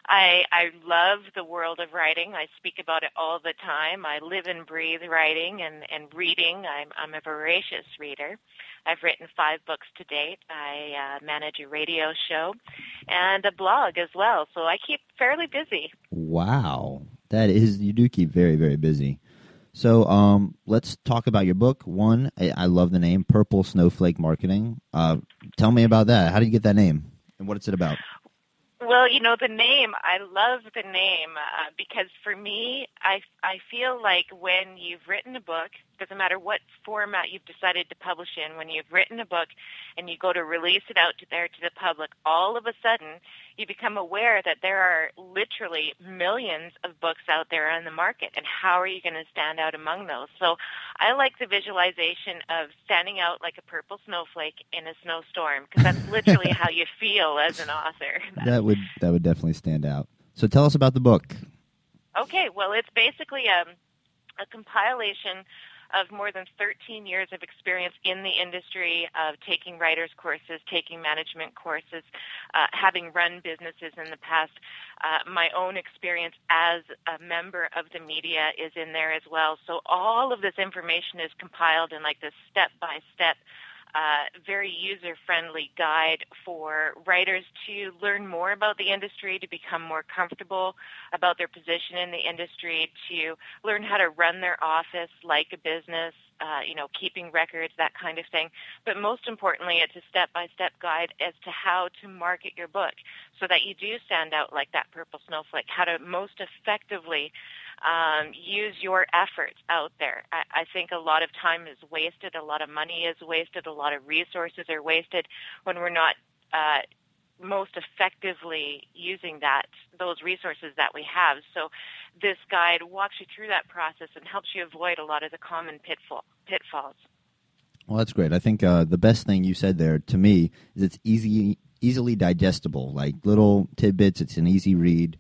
I, I love the world of writing. I speak about it all the time. I live and breathe writing and, and reading. I'm, I'm a voracious reader. I've written five books to date. I uh, manage a radio show and a blog as well, so I keep fairly busy. Wow. That is, you do keep very, very busy. So um, let's talk about your book. One, I, I love the name, Purple Snowflake Marketing. Uh, tell me about that. How did you get that name, and what is it about? Well, you know, the name, I love the name uh, because for me, I, I feel like when you've written a book, doesn't matter what format you've decided to publish in, when you've written a book and you go to release it out to there to the public, all of a sudden you become aware that there are literally millions of books out there on the market, and how are you going to stand out among those? So I like the visualization of standing out like a purple snowflake in a snowstorm, because that's literally how you feel as an author. That would that would definitely stand out. So tell us about the book. Okay, well, it's basically um, a compilation of more than thirteen years of experience in the industry of taking writers' courses, taking management courses, uh, having run businesses in the past. Uh, my own experience as a member of the media is in there as well. So all of this information is compiled in like this step-by-step Uh, very user-friendly guide for writers to learn more about the industry, to become more comfortable about their position in the industry, to learn how to run their office like a business, uh, you know, keeping records, that kind of thing. But most importantly, it's a step-by-step guide as to how to market your book so that you do stand out like that purple snowflake, how to most effectively Um, use your efforts out there. I, I think a lot of time is wasted, a lot of money is wasted, a lot of resources are wasted when we're not uh, most effectively using that those resources that we have. So this guide walks you through that process and helps you avoid a lot of the common pitfall, pitfalls. Well, that's great. I think uh, the best thing you said there to me is it's easy, easily digestible, like little tidbits. It's an easy read.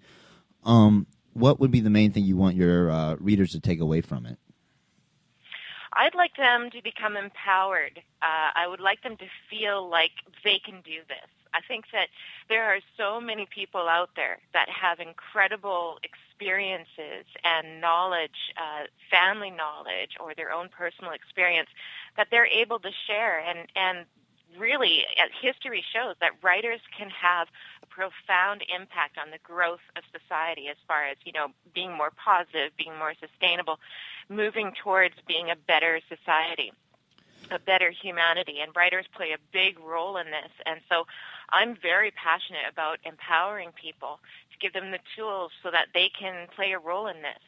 Um, what would be the main thing you want your uh, readers to take away from it? I'd like them to become empowered. Uh, I would like them to feel like they can do this. I think that there are so many people out there that have incredible experiences and knowledge, uh, family knowledge, or their own personal experience that they're able to share. And, and really, history shows that writers can have a profound impact on the growth of society as far as, you know, being more positive, being more sustainable, moving towards being a better society, a better humanity. And writers play a big role in this. And so I'm very passionate about empowering people to give them the tools so that they can play a role in this.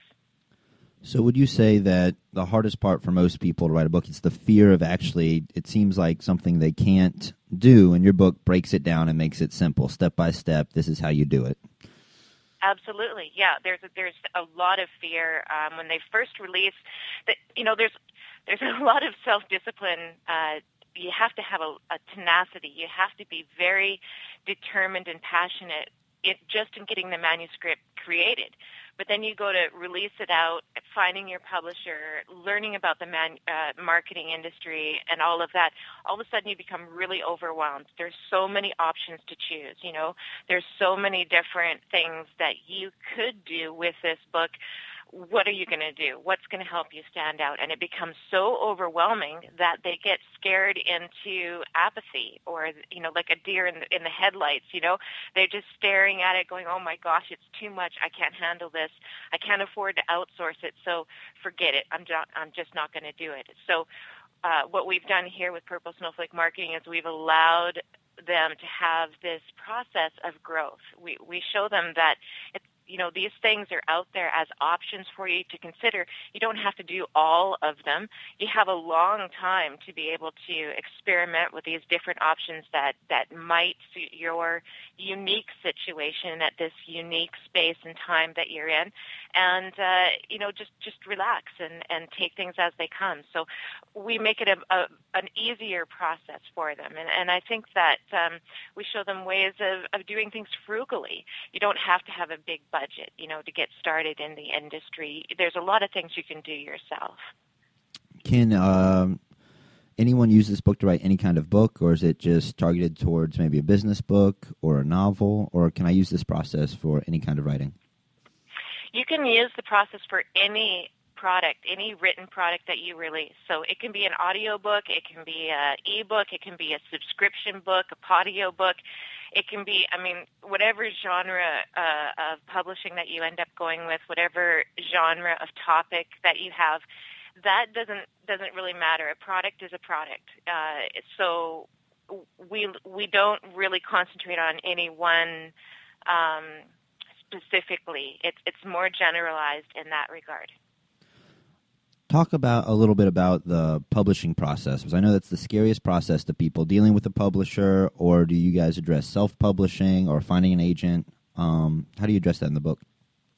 So would you say that the hardest part for most people to write a book is the fear of actually, it seems like something they can't do, and your book breaks it down and makes it simple, step by step, this is how you do it? Absolutely, yeah. There's a, there's a lot of fear um, when they first release. That you know, there's there's a lot of self-discipline. Uh, you have to have a, a tenacity. You have to be very determined and passionate it, just in getting the manuscript created. But then you go to release it out, finding your publisher, learning about the man, uh, marketing industry and all of that. All of a sudden you become really overwhelmed. There's so many options to choose, you know. There's so many different things that you could do with this book. What are you going to do? What's going to help you stand out? And it becomes so overwhelming that they get scared into apathy, or, you know, like a deer in the, in the headlights, you know. They're just staring at it going, oh, my gosh, it's too much. I can't handle this. I can't afford to outsource it, so forget it. I'm, jo- I'm just not going to do it. So uh, what we've done here with Purple Snowflake Marketing is we've allowed them to have this process of growth. We, we show them that it's, you know, these things are out there as options for you to consider. You don't have to do all of them. You have a long time to be able to experiment with these different options that, that might suit your unique situation at this unique space and time that you're in. And, uh, you know, just, just relax and, and take things as they come. So we make it a, a, an easier process for them. And, and I think that um, we show them ways of, of doing things frugally. You don't have to have a big budget, you know, to get started in the industry. There's a lot of things you can do yourself. Can um, anyone use this book to write any kind of book, or is it just targeted towards maybe a business book or a novel, or can I use this process for any kind of writing? You can use the process for any product, any written product that you release. So it can be an audio book, it can be an e-book, it can be a subscription book, a podio book. It can be, I mean, whatever genre uh, of publishing that you end up going with, whatever genre of topic that you have, that doesn't doesn't really matter. A product is a product. Uh, so we we don't really concentrate on any one um, specifically. It's it's more generalized in that regard. Talk about a little bit about the publishing process, because I know that's the scariest process to people dealing with a publisher. Or do you guys address self-publishing or finding an agent? Um, how do you address that in the book?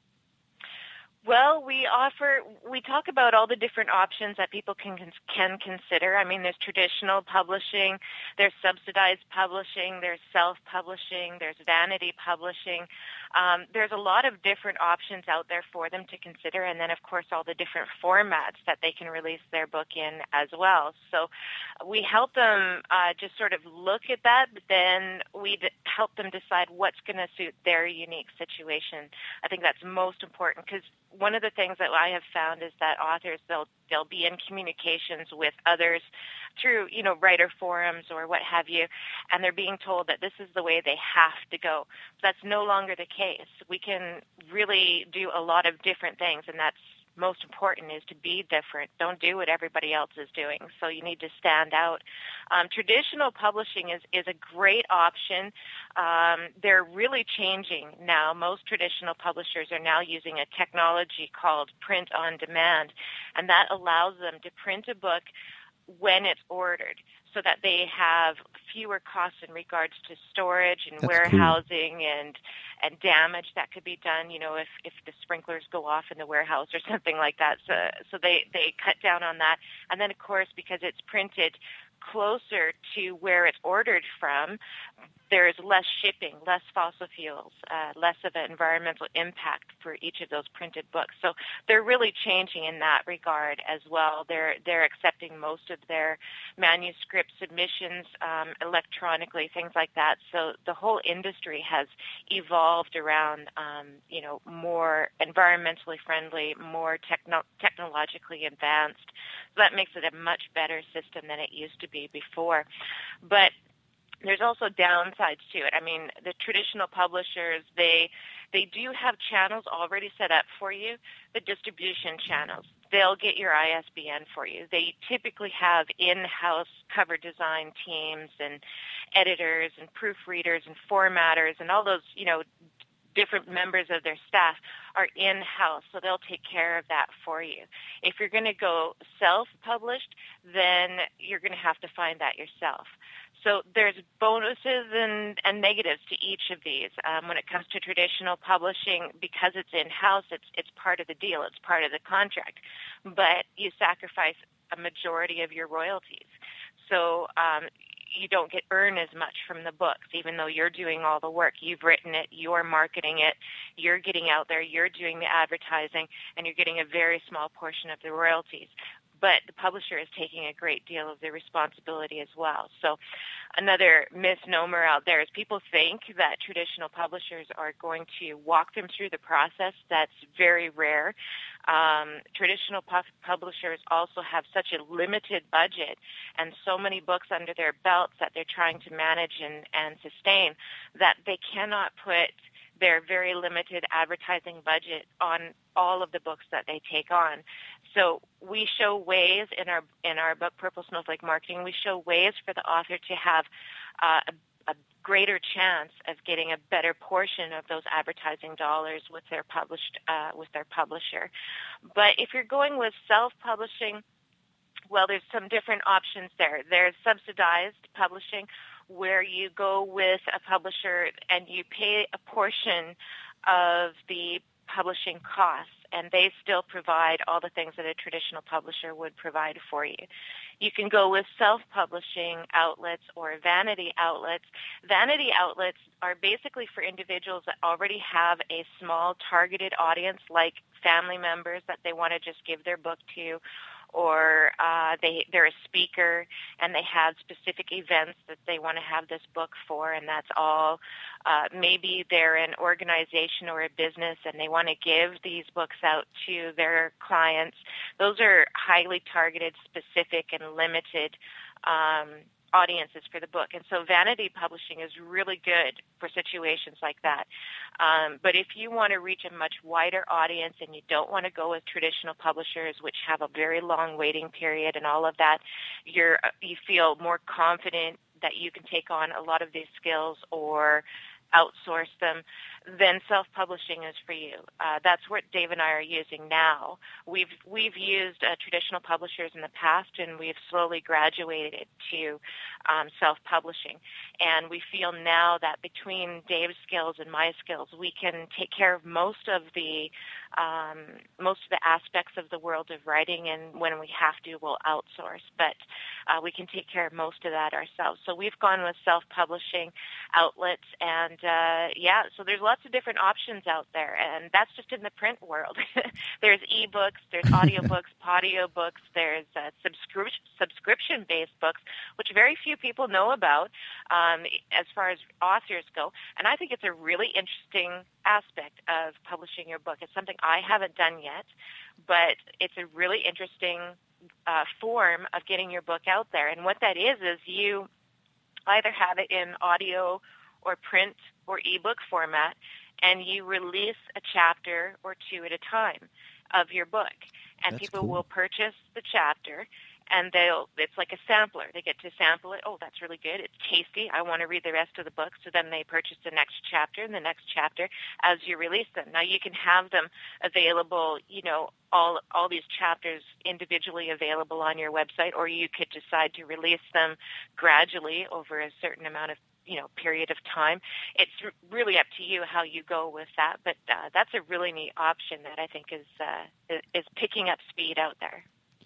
Well, we offer, we talk about all the different options that people can can consider. I mean, there's traditional publishing, there's subsidized publishing, there's self-publishing, there's vanity publishing. Um, there's a lot of different options out there for them to consider, and then, of course, all the different formats that they can release their book in as well. So we help them uh, just sort of look at that, but then we d- help them decide what's going to suit their unique situation. I think that's most important, because one of the things that I have found is that authors, they'll they'll be in communications with others through, you know, writer forums or what have you, and they're being told that this is the way they have to go. That's no longer the case. We can really do a lot of different things, and that's most important, is to be different. Don't do what everybody else is doing. So you need to stand out. Um, traditional publishing is, is a great option. Um, they're really changing now. Most traditional publishers are now using a technology called print on demand, and that allows them to print a book when it's ordered, so that they have fewer costs in regards to storage and That's warehousing cool. and and damage that could be done, you know, if, if the sprinklers go off in the warehouse or something like that. So so they, they cut down on that. And then, of course, because it's printed closer to where it's ordered from, there is less shipping, less fossil fuels, uh, less of an environmental impact for each of those printed books. So they're really changing in that regard as well. They're they're accepting most of their manuscript submissions um, electronically, things like that. So the whole industry has evolved around, um, you know, more environmentally friendly, more techno- technologically advanced. So that makes it a much better system than it used to be before. But there's also downsides to it. I mean, the traditional publishers, they they do have channels already set up for you, the distribution channels. They'll get your I S B N for you. They typically have in-house cover design teams and editors and proofreaders and formatters and all those, you know, different members of their staff are in-house, so they'll take care of that for you. If you're going to go self-published, then you're going to have to find that yourself. So there's bonuses and, and negatives to each of these. Um, when it comes to traditional publishing, because it's in-house, it's it's part of the deal, it's part of the contract, but you sacrifice a majority of your royalties. So um, you don't get earn as much from the books, even though you're doing all the work. You've written it, you're marketing it, you're getting out there, you're doing the advertising, and you're getting a very small portion of the royalties. But the publisher is taking a great deal of the responsibility as well. So another misnomer out there is people think that traditional publishers are going to walk them through the process. That's very rare. Um, traditional pu- publishers also have such a limited budget and so many books under their belts that they're trying to manage and, and sustain that they cannot put their very limited advertising budget on all of the books that they take on. So we show ways in our in our book, Purple Snowflake Marketing, we show ways for the author to have uh, a, a greater chance of getting a better portion of those advertising dollars with their published uh, with their publisher. But if you're going with self-publishing, well, there's some different options there. There's subsidized publishing, where you go with a publisher and you pay a portion of the publishing costs, and they still provide all the things that a traditional publisher would provide for you. You can go with self-publishing outlets or vanity outlets. Vanity outlets are basically for individuals that already have a small targeted audience, like family members that they want to just give their book to, or uh, they, they're a speaker and they have specific events that they want to have this book for, and that's all. Uh, maybe they're an organization or a business and they want to give these books out to their clients. Those are highly targeted, specific, and limited um, audiences for the book. And so vanity publishing is really good for situations like that. Um, but if you want to reach a much wider audience and you don't want to go with traditional publishers, which have a very long waiting period and all of that, you're, you feel more confident that you can take on a lot of these skills or outsource them, then self-publishing is for you. Uh, that's what Dave and I are using now. We've we've used uh, traditional publishers in the past, and we've slowly graduated to um, self-publishing. And we feel now that between Dave's skills and my skills, we can take care of most of the um, most of the aspects of the world of writing, and when we have to, we'll outsource. But uh, we can take care of most of that ourselves. So we've gone with self-publishing outlets, and uh, yeah, so there's lots of different options out there, and that's just in the print world. There's ebooks, there's audiobooks, audiobooks, there's uh, subscription subscription-based books, which very few people know about um, as far as authors go, and I think it's a really interesting aspect of publishing your book. It's something I haven't done yet, but it's a really interesting uh, form of getting your book out there, and what that is is you either have it in audio or print or ebook format, and you release a chapter or two at a time of your book. And That's people cool. will purchase the chapter, and they'll it's like a sampler. They get to sample it. Oh, that's really good. It's tasty. I want to read the rest of the book. So then they purchase the next chapter and the next chapter as you release them. Now you can have them available, you know, all all these chapters individually available on your website, or you could decide to release them gradually over a certain amount of you know, period of time. It's really up to you how you go with that, but uh, that's a really neat option that I think is uh, is picking up speed out there.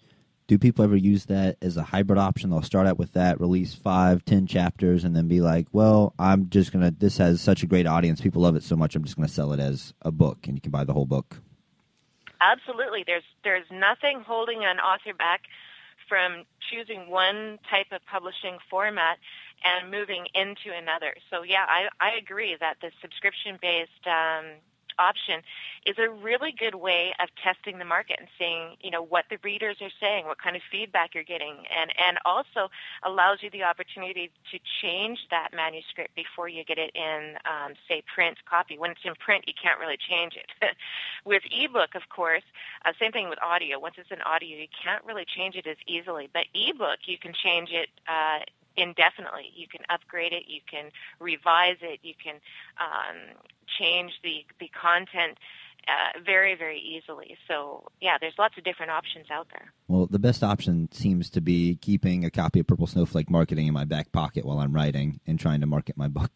Do people ever use that as a hybrid option? They'll start out with that, release five, ten chapters, and then be like, well, I'm just going to, this has such a great audience, people love it so much, I'm just going to sell it as a book, and you can buy the whole book. Absolutely. There's there's nothing holding an author back from choosing one type of publishing format and moving into another. So, yeah, I, I agree that the subscription-based um, option is a really good way of testing the market and seeing, you know, what the readers are saying, what kind of feedback you're getting, and, and also allows you the opportunity to change that manuscript before you get it in, um, say, print copy. When it's in print, you can't really change it. With ebook, of course, uh, same thing with audio. Once it's in audio, you can't really change it as easily. But ebook, you can change it uh, indefinitely. You can upgrade it, you can revise it, you can um, change the, the content uh, very, very easily. So, yeah, there's lots of different options out there. Well, the best option seems to be keeping a copy of Purple Snowflake Marketing in my back pocket while I'm writing and trying to market my book.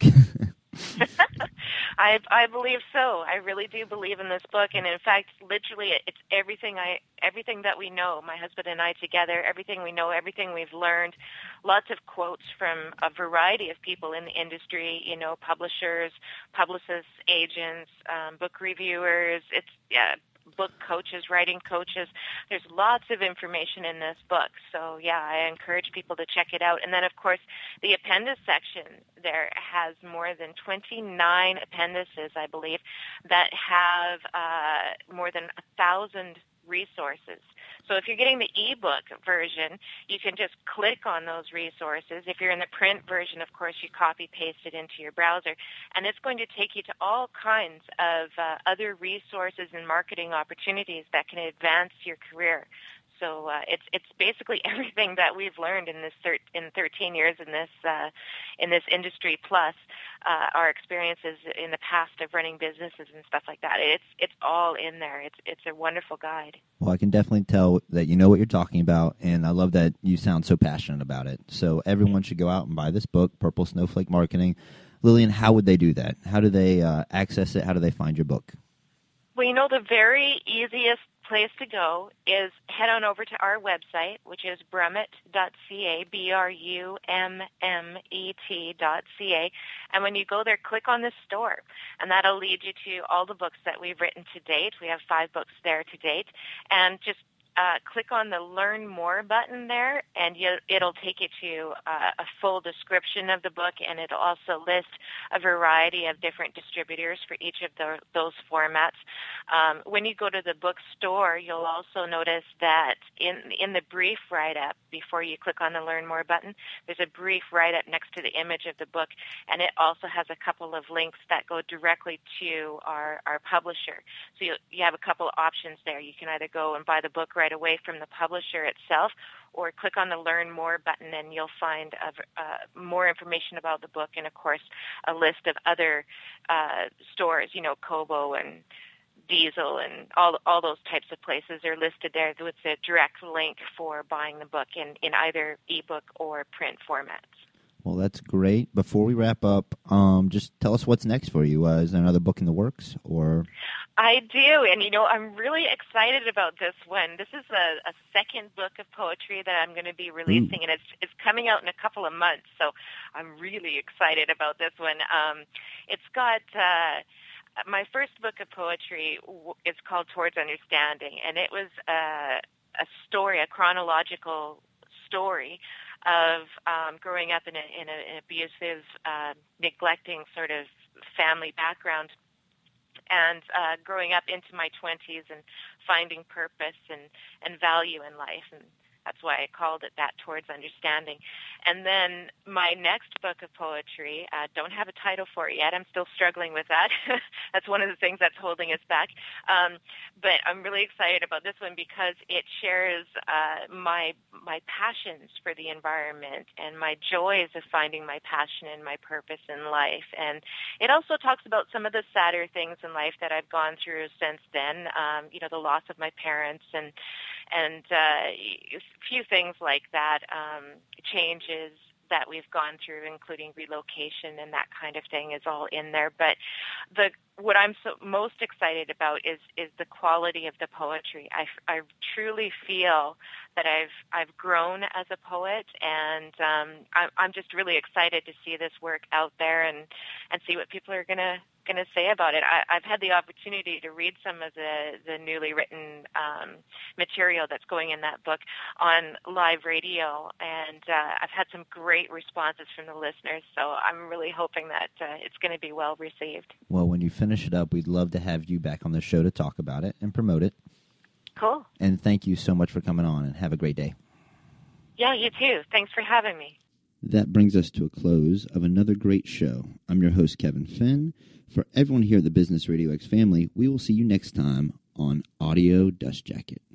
I I believe so. I really do believe in this book, and in fact, literally, it's everything I everything that we know. My husband and I together, everything we know, everything we've learned. Lots of quotes from a variety of people in the industry. You know, publishers, publicists, agents, um, book reviewers. It's yeah. book coaches, writing coaches. There's lots of information in this book. So, yeah, I encourage people to check it out. And then, of course, the appendice section there has more than twenty-nine appendices, I believe, that have uh, more than a thousand resources. So if you're getting the ebook version, you can just click on those resources. If you're in the print version, of course, you copy paste it into your browser, and it's going to take you to all kinds of uh, other resources and marketing opportunities that can advance your career. So uh, it's it's basically everything that we've learned in this thir- in thirteen years in this uh, in this industry, plus uh, our experiences in the past of running businesses and stuff like that. It's it's all in there. It's it's a wonderful guide. Well, I can definitely tell that you know what you're talking about, and I love that you sound so passionate about it. So everyone should go out and buy this book, Purple Snowflake Marketing. Lillian, how would they do that? How do they uh, access it? How do they find your book? Well, you know, the very easiest place to go is head on over to our website, which is brummett dot c a, B R U M M E T dot C A. And when you go there, click on the store, and that'll lead you to all the books that we've written to date. We have five books there to date. And just uh, click on the Learn More button there, and you, it'll take you to uh, a full description of the book, and it'll also list a variety of different distributors for each of the, those formats. Um, when you go to the bookstore, you'll also notice that in in the brief write-up, before you click on the Learn More button, there's a brief write-up next to the image of the book, and it also has a couple of links that go directly to our, our publisher. So you, you have a couple of options there. You can either go and buy the book right away from the publisher itself, or click on the Learn More button, and you'll find uh, uh, more information about the book and, of course, a list of other uh, stores, you know, Kobo and Diesel and all all those types of places are listed there with a direct link for buying the book in, in either ebook or print formats. Well, that's great. Before we wrap up, um, just tell us what's next for you. Uh, is there another book in the works? Or I do, and, you know, I'm really excited about this one. This is a, a second book of poetry that I'm going to be releasing, Ooh. and it's it's coming out in a couple of months, so I'm really excited about this one. Um, it's got... Uh, My first book of poetry is called Towards Understanding, and it was a, a story, a chronological story of um, growing up in, a, in a, an abusive, uh, neglecting sort of family background, and uh, growing up into my twenties and finding purpose and, and value in life. And that's why I called it that, Towards Understanding. And then my next book of poetry, uh, don't have a title for it yet. I'm still struggling with that. That's one of the things that's holding us back. Um, but I'm really excited about this one because it shares uh, my my passions for the environment and my joys of finding my passion and my purpose in life. And it also talks about some of the sadder things in life that I've gone through since then, um, you know, the loss of my parents and and uh, a few things like that, um, changes that we've gone through, including relocation and that kind of thing is all in there. But the what I'm so most excited about is is the quality of the poetry. I, I truly feel that I've I've grown as a poet, and um, I'm, I'm just really excited to see this work out there and, and see what people are gonna gonna say about it. I, I've had the opportunity to read some of the, the newly written um, material that's going in that book on live radio, and uh, I've had some great responses from the listeners. So I'm really hoping that uh, it's going to be well received. Well, when you finish it up, we'd love to have you back on the show to talk about it and promote it. Cool. And thank you so much for coming on, and have a great day. Yeah, you too. Thanks for having me. That brings us to a close of another great show. I'm your host, Kevin Finn. For everyone here at the Business Radio X family, we will see you next time on Audio Dust Jacket.